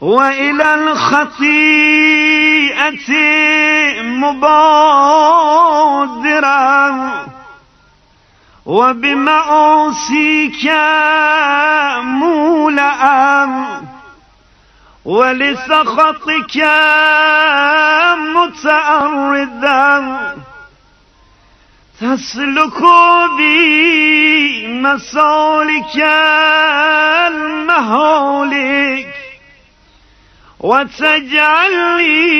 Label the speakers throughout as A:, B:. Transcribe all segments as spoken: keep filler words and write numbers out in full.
A: وإلى الخطيئة مبادرا وبمعاصيك مولعا ولسخطك متعرضا تسلك بي مسالك المهالك وتجعل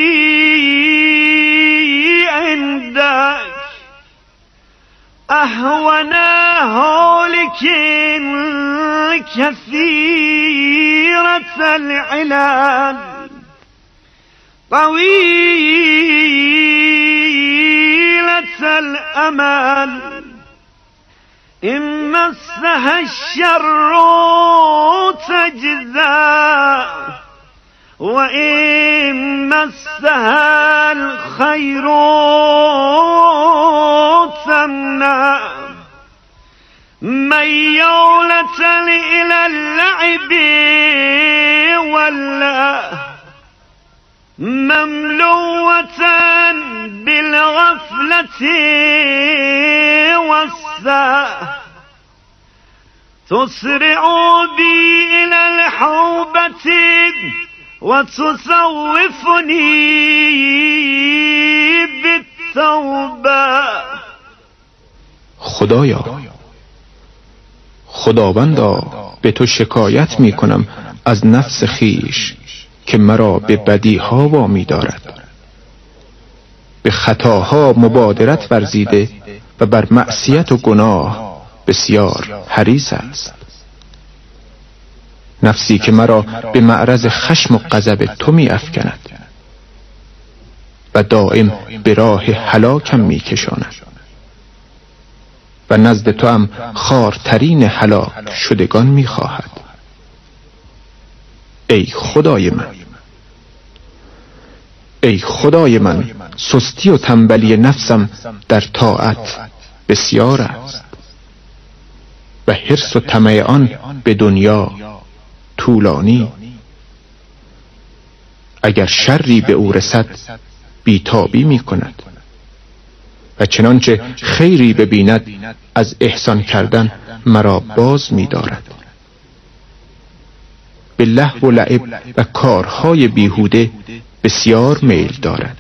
A: لي عندك أهون هالك كثيرة العلل طويلة الأمل إن مسها الشر تجزى وإن مسها الخير تمنع ميولة إلى اللعب والله مملوة بالغفلة والسهو تسرع بي إلى الحوبة وتصوفني بالتوبة.
B: خدایا، خداوندا، به تو شکایت می کنم از نفس خیش که مرا به بدیها وامی دارد، به خطاها مبادرت ورزیده و بر معصیت و گناه بسیار حریص است. نفسی که مرا به معرض خشم و غضب تو می افکند و دائم به راه هلاکم می کشاند و نزد تو هم خارترین هلاک شدگان می خواهد. ای خدای من، ای خدای من، سستی و تنبلی نفسم در طاعت بسیار است و حرص و طمع آن به دنیا طولانی. اگر شری به او رسد بیتابی می کند و چنانچه خیری ببیند از احسان کردن مرا باز می دارد. به لهو و لعب و کارهای بیهوده بسیار میل دارد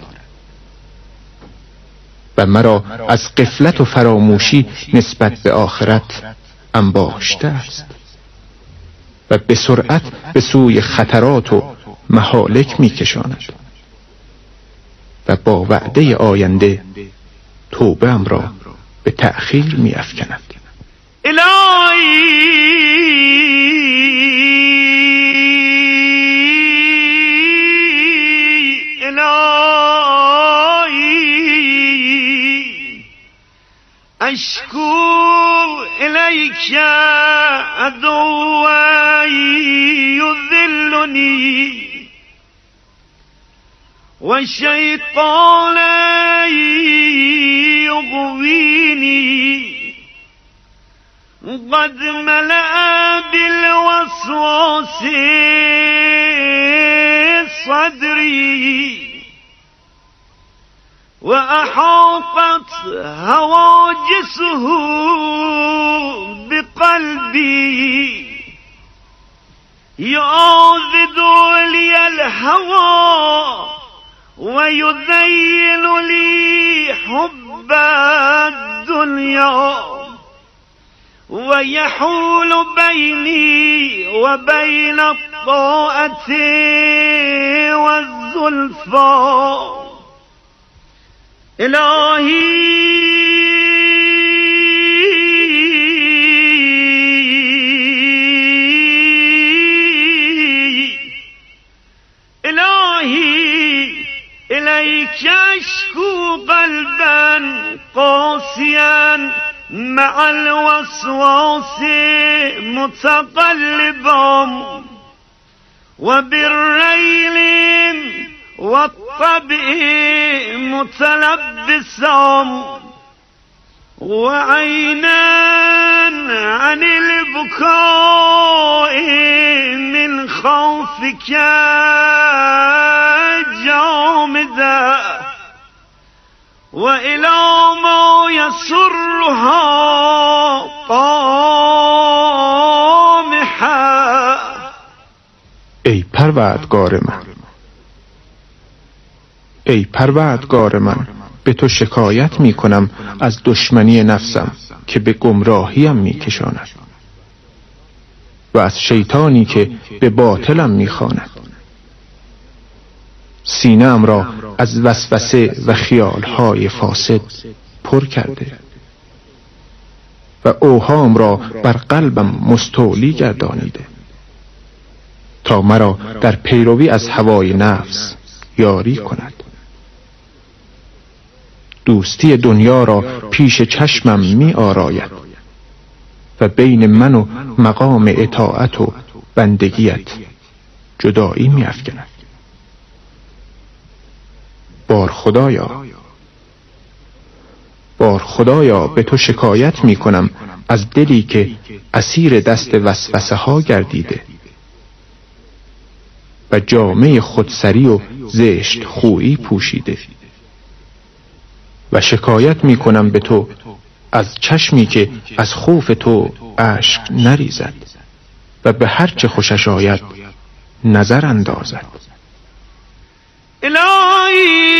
B: و مرا از غفلت و فراموشی نسبت به آخرت انباشته است و به سرعت به سوی خطرات و مهالک می کشاند و با وعده آینده توبه ام را به تأخیر می افکند.
A: الهی اشکو الیک عدوی یذلنی و شیطانی یغوینی قد ملأ بالوسواس صدری و احاطت هواجسه بقلبی یعاذد لی الهوى و یذین لی حب الدنیا و یحول بینی و بین الطاعة والزلفى. الهی الهی الیک اشکو قلبا قاسیا مع الوسواس متقلبا و بالریل والطبع متلبسا و عینا عن البكاء من خوفك جامدة وإلى ما يسرها قامحة.
B: ای پروردگار من، ای پروردگار من، به تو شکایت می کنم از دشمنی نفسم که به گمراهیم می کشاند و از شیطانی که به باطلم می خواند. سینه‌ام را از وسوسه و خیالهای فاسد پر کرده و اوهام را بر قلبم مستولی گردانیده تا مرا در پیروی از هوای نفس یاری کند. دوستی دنیا را پیش چشمم می آراید و بین من و مقام اطاعت و بندگیت جدایی می افکند. بار خدایا، بار خدایا به تو شکایت می کنم از دلی که اسیر دست وسوسه ها گردیده و جامه خودسری و زشت خویی پوشیده و شکایت می کنم به تو از چشمی که از خوف تو اشک نریزد و به هر چه خوشش آید نظر اندازد.
A: الهی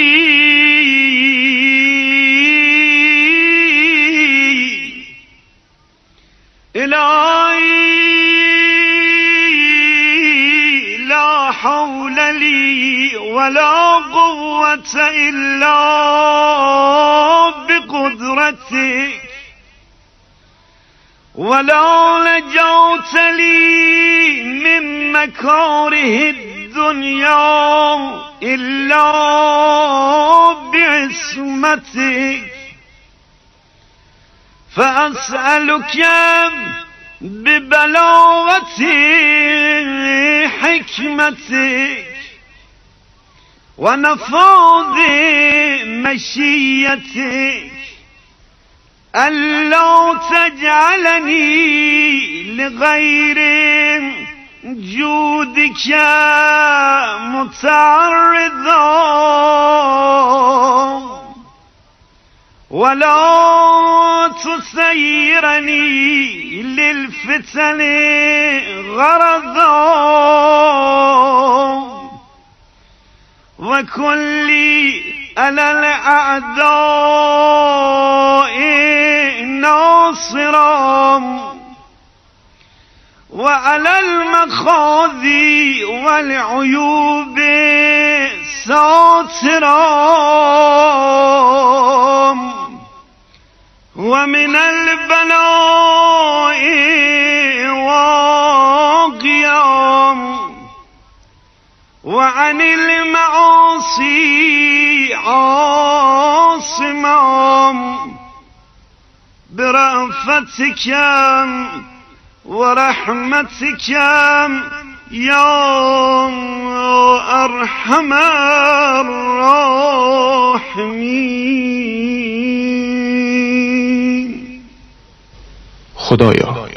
A: الهی لا حول لي ولا قوة إلا بقدرتك ولا نجاة لي من مكاره الدنيا إلا بعصمتك فأسألك ببلاغة حكمتك ونفاذ مشيتك ألا تجعلني لغير جودك متعرضا ولا تسيرني للفتن غرضا وكن لي على الأعداء ناصرا وعلى المخاذي والعيوب ساترا ومن البلاء واقيا وعن المعاصي عاصما برأفتك ورحمتك يا أرحم الراحمين.
B: خدایا،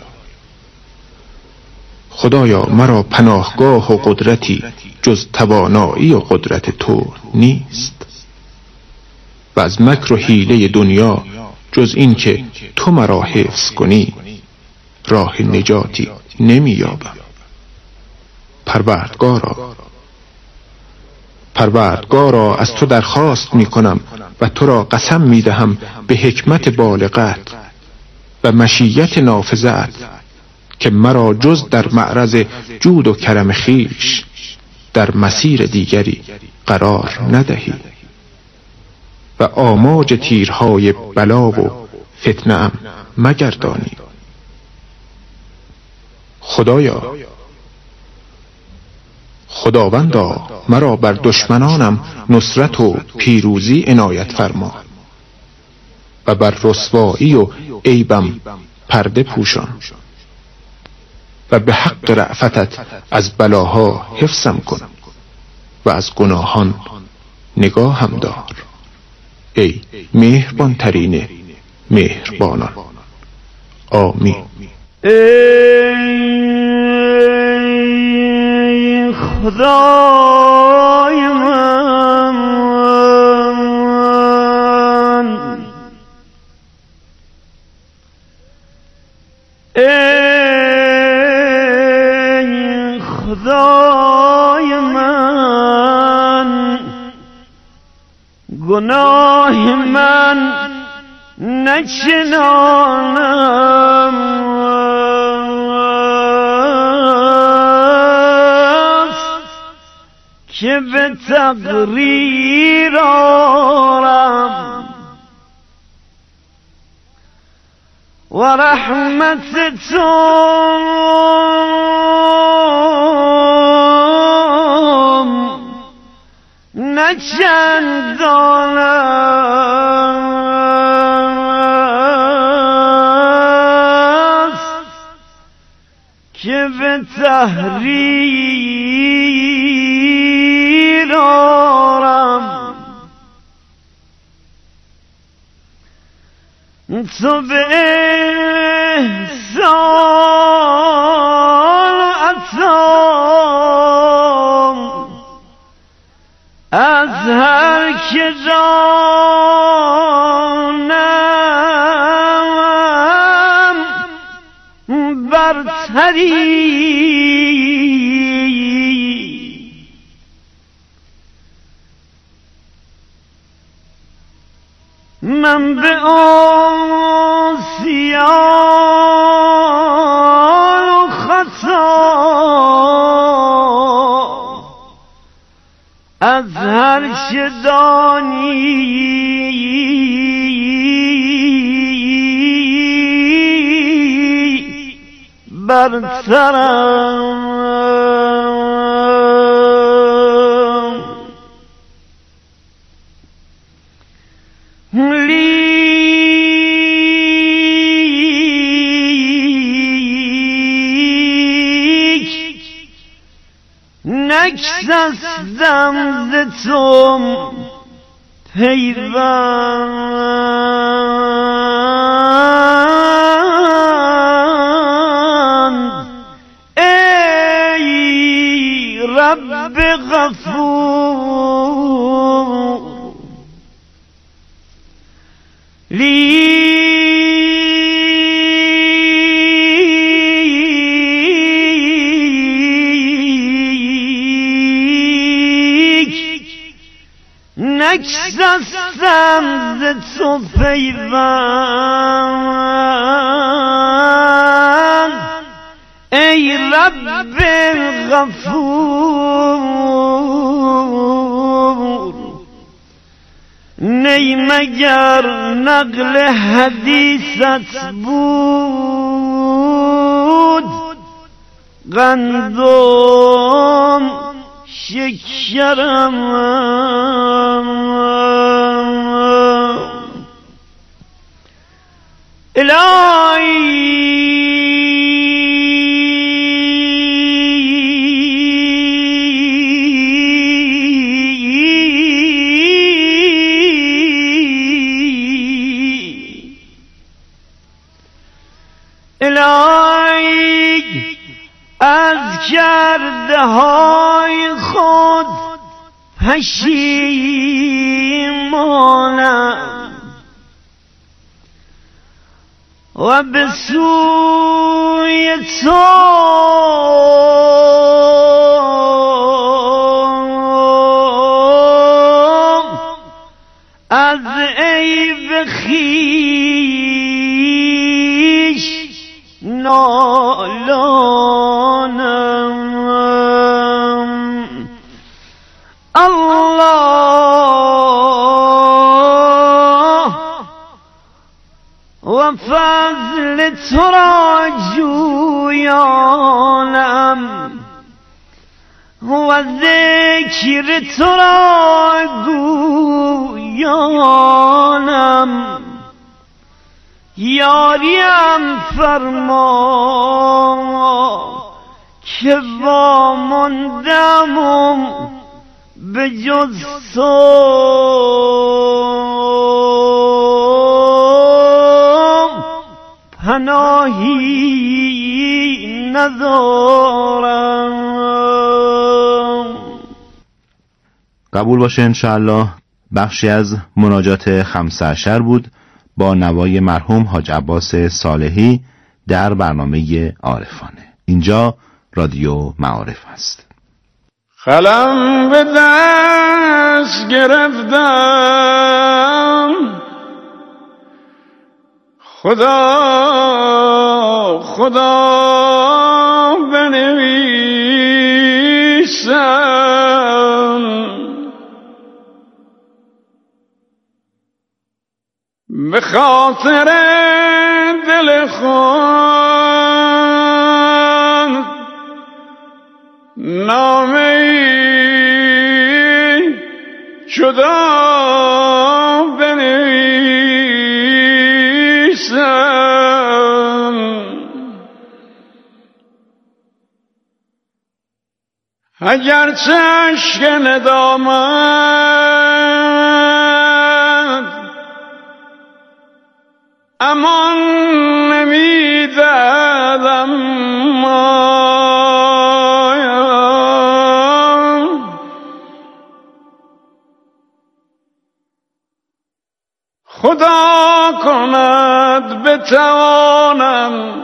B: خدایا مرا پناهگاه و قدرتی جز توانایی و قدرت تو نیست و از مکر و حیله دنیا جز این که تو مرا حفظ کنی راه نجاتی نمی یابم. پروردگارا، پروردگارا از تو درخواست می کنم و تو را قسم می دهم به حکمت بالغت و مشیت نافذت که مرا جز در معرض جود و کرم خیش در مسیر دیگری قرار ندهی و آماج تیرهای بلا و فتنه ام مگردانی. خدایا، خداوندا مرا بر دشمنانم نصرت و پیروزی عنایت فرما و بر رسوایی و عیبم پرده پوشان و به حق رأفتت از بلاها حفظم کن و از گناهان نگاهم دار ای مهربان ترین مهربانان. آمین.
A: ای خدای من ای خدای من گناه من نچنانم که به تقریر آرم و رحمت تو نه چندان است که به تحریر آرم. تو به احسان عطا از هر که جانم برتری. من به عصیان و خطا از هر چه دانی برترم. لیک نگسستم ز تو پیوند ای رب غفور. لیک نگسستم ز تو پیوند ای رب غفور. نی مگر نقل حدیثت بود گندم شکرم. الهی از کرده های خود پشیمانم و به سوی تو از عیب خویش نالانم. الله و فضل تو را جویانم و ذکر تو را گویانم. یاریم فرما که واماندم به جز تو پناهی ندارم.
C: قبول باشه انشاءالله. بخشی از مناجات خمسه عشر بود با نوای مرحوم حاج عباس صالحی در برنامه عارفانه. اینجا رادیو معارف است.
A: قلم به دست گرفتم، خدا خدا بنویسم، به خاطر دل خود نامه‌ای جدا بنویسم. اگر چشم ندامت امان نمیدادم، خدا کند بتوانم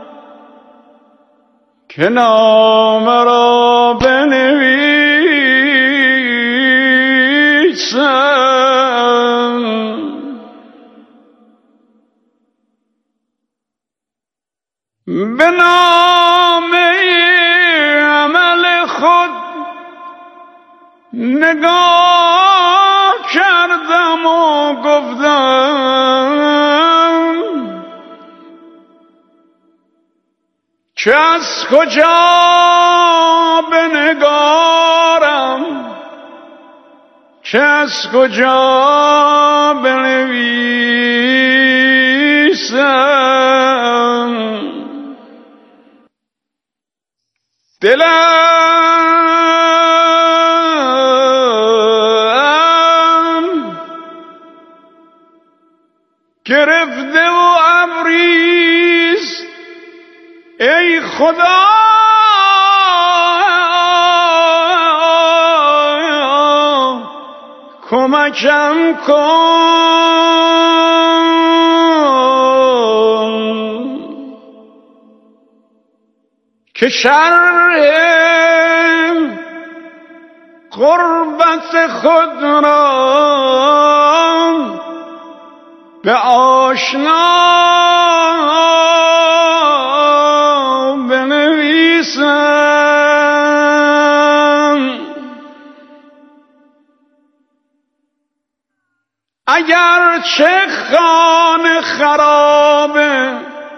A: که نام را بنویسم. به نامه عمل خود نگاه کردم و گفتم که از کجا بنگارم، که از کجا بنویسم. دلم گرفته و ابریست، ای خدا کمکم کن که شرح قربت خود را به آشنا بنویسم. اگر چه خانه خرابه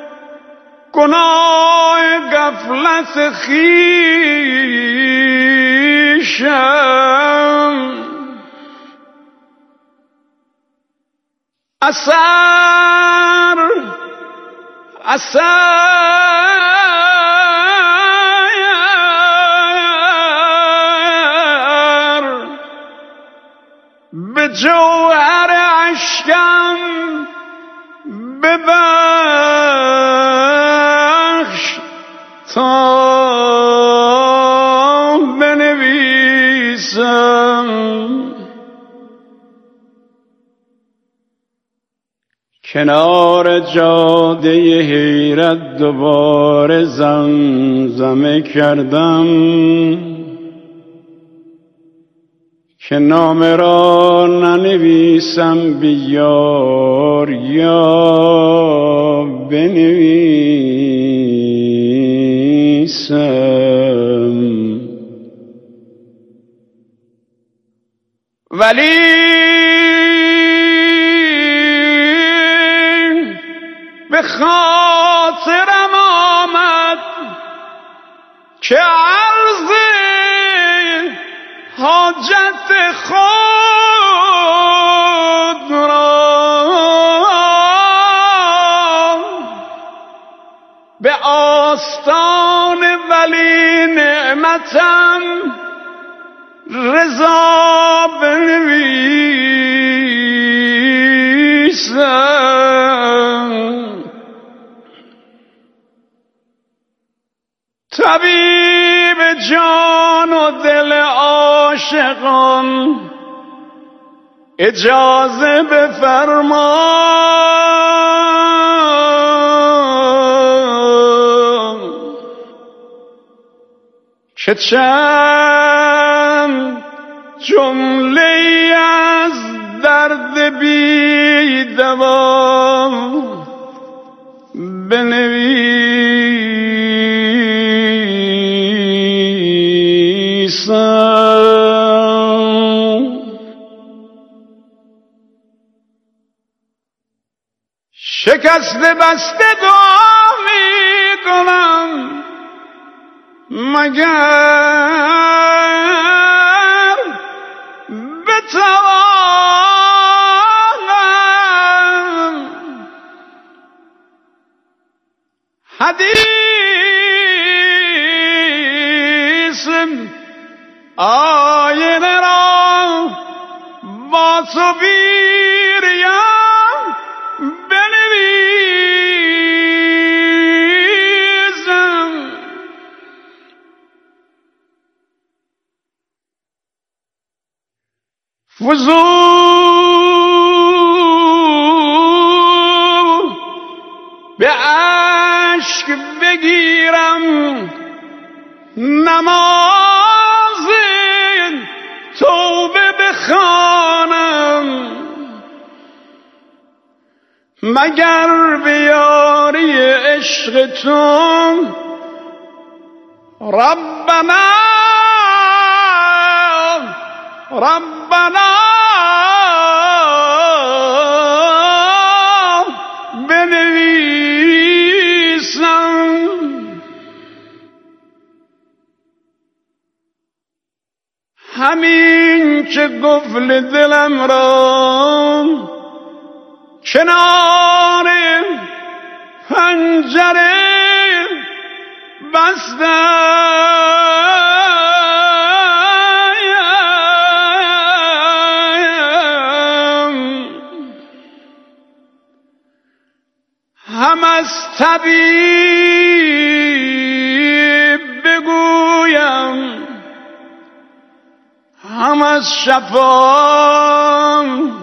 A: گناه غفلت خویشم، اثر اثر به جوهر اشکم ببخش تا بنویسم. کنار جاده حیرت دوباره زمزمه کردم که نامه را ننویسم بیار یا بنویسم، ولی به خاطرم آمد که عرض حاجت خود را به آستان ولی نعمتم رضا بنویسم. طبیب جان و دل عاشقان اجازه بفرما که چند جمله از درد بی دوا بنویسم. شکست بسته دعا می کنم مگر بتوانم حدیث آینه را با تو بیریم بنویسم. فضول به عشق بگیرم نماز توبه بخوانم مگر به یاری عشق تو ربنا ربنا بنویسم. همین که قفل دلم را کنار پنجره بستم هم از طبیب بگویم هم از شفا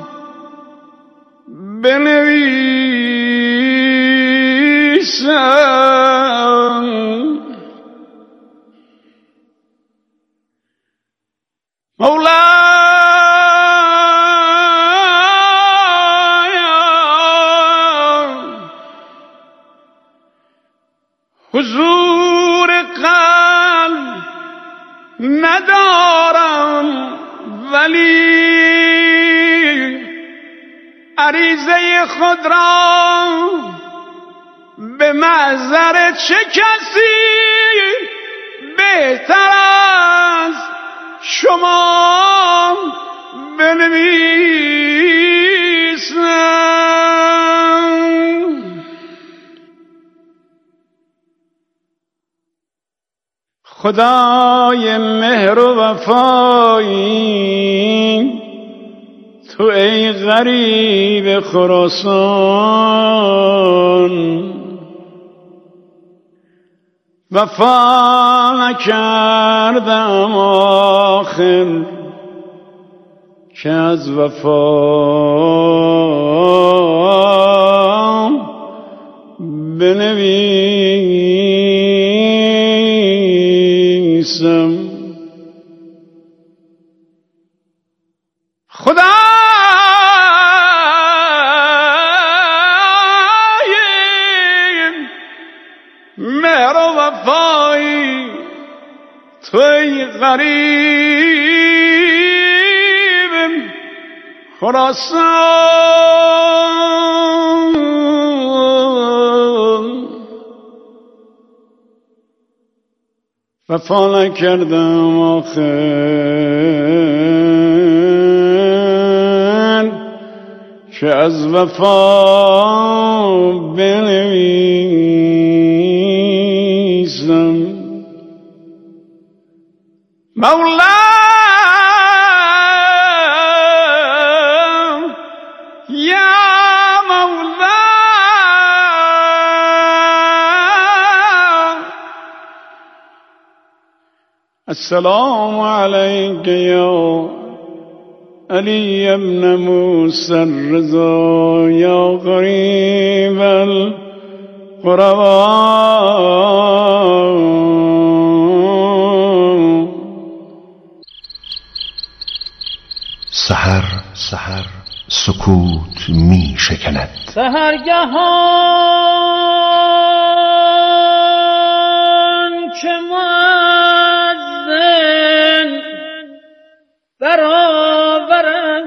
A: بنویسم. مولاي حضور قلب ندارم ولی عریضه خود را به محضر چه کسی بهتر از شما بنویسم. خدای مهر و وفایی تو ای غریب خراسان وفا نکردم آخر که از وفا بنویسم. خدا مهر و وفایی توی غریب خراسان وفا نکردم آخر که از وفا بنویسم. مولا یا مولا السلام عليك يا علي ابن موسى الرضا يا غريب الغرباء.
D: سحر سحر سکوت می شکند.
E: سحرگهان که مؤذن برآورد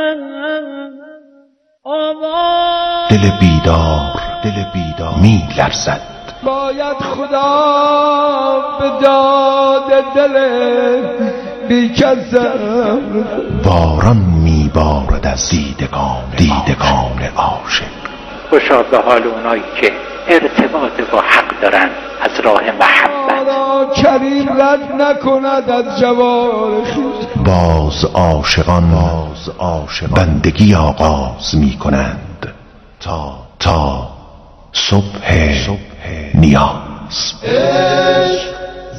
E: آواز،
D: دل بیدار دل بیدار می لرزد.
F: باید خدا به داد دل بیکسم.
D: باران می بارد از دیدگان دیدگان عاشق.
G: خوشا به حال اونایی که ارتباط با حق دارن از راه محبت.
F: کریم رد نکند از جوار خویش.
D: باز عاشقان باز عاشقان بندگی آغاز می کنند تا تا صبح صبح نیاز.
F: عشق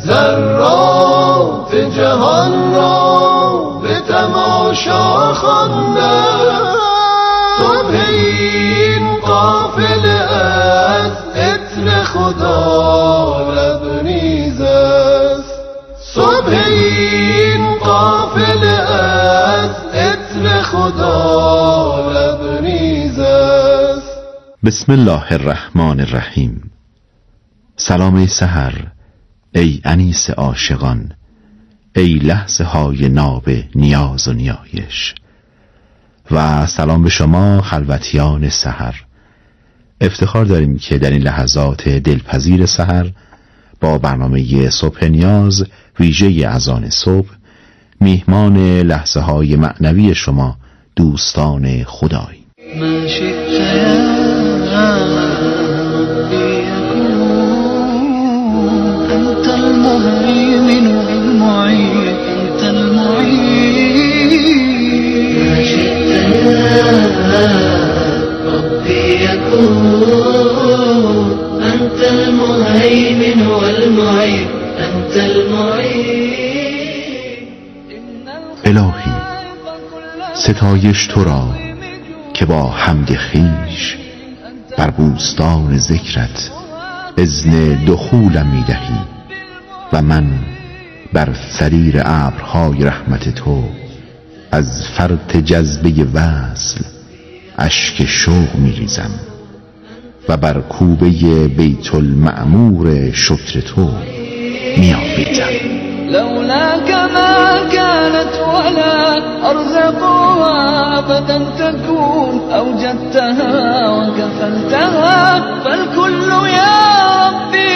F: ذرات جهان را به تماشا خوانده. صبح این قافله از عطر خدا لبریز است. صبح این قافله از عطر خدا لبریز است.
C: بسم الله الرحمن الرحیم. سلام ای سحر، ای انیس عاشقان، ای لحظه های ناب نیاز و نیایش. و سلام به شما خلوتیان سحر. افتخار داریم که در این لحظات دلپذیر سحر با برنامه صبح نیاز ویژه اذان صبح میهمان لحظه های معنوی شما دوستان خداییم.
E: ما شئت أنت المهيمن والمعين، أنت المعين. ما شئت يا ربي يكون، أنت المهيمن والمعين، أنت المعين.
C: الهی ستایش تو را که با حمد خویش بر بوستان ذکرت اذن دخولم میدهی و من بر سریر ابرهای رحمت تو از فرط جذبه وصل اشک شوق میریزم و بر کوبه بیت المعمور شکر تو میآویزم.
E: لولاك ما كانت ولا أرزقها أبدا تكون، أوجدتها وكفلتها فالكل يا ربي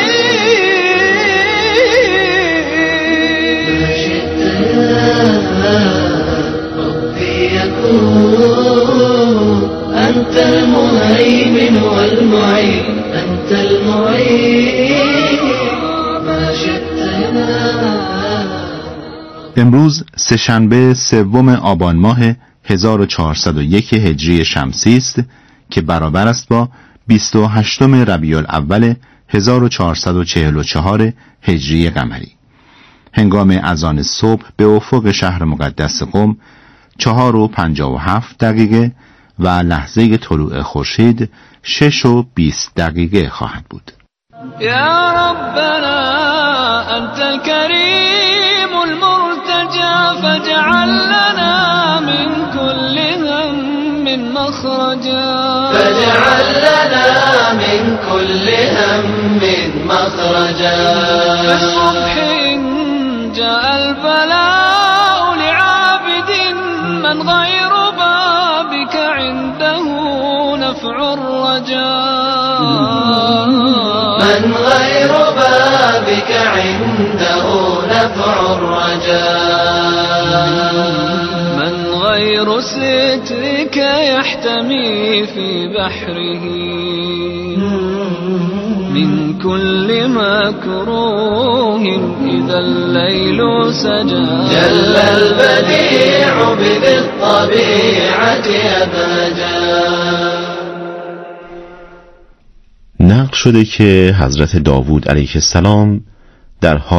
E: أمين. ما شئت يا ربي يكون، أنت المهيمن والمعين، أنت المعين. ما شئت.
C: امروز سه‌شنبه سوم آبان ماه هزار و چهارصد و یک هجری شمسی است که برابر است با بیست و هشتم ربیع الاول هزار و چهارصد و چهل و چهار هجری قمری. هنگام اذان صبح به افق شهر مقدس قم چهار و پنجاه و هفت دقیقه و لحظه طلوع خورشید شش و بیست دقیقه خواهد بود.
E: یا ربنا انت الكريم المرتجى فاجعل لنا من كل هم مخرجا، فاجعل لنا من كل هم مخرجا. بالصبح جاء البلاء لعابد من غير بابك عنده نفع الرجاء، من غير بابك عنده نفع الرجاء، من غير سترك يحتمي في بحره من كل مكروه إذا الليل سجى. جل البديع بذي الطبيعة أبهجا.
C: نقل شده که حضرت داوود علیه السلام در حال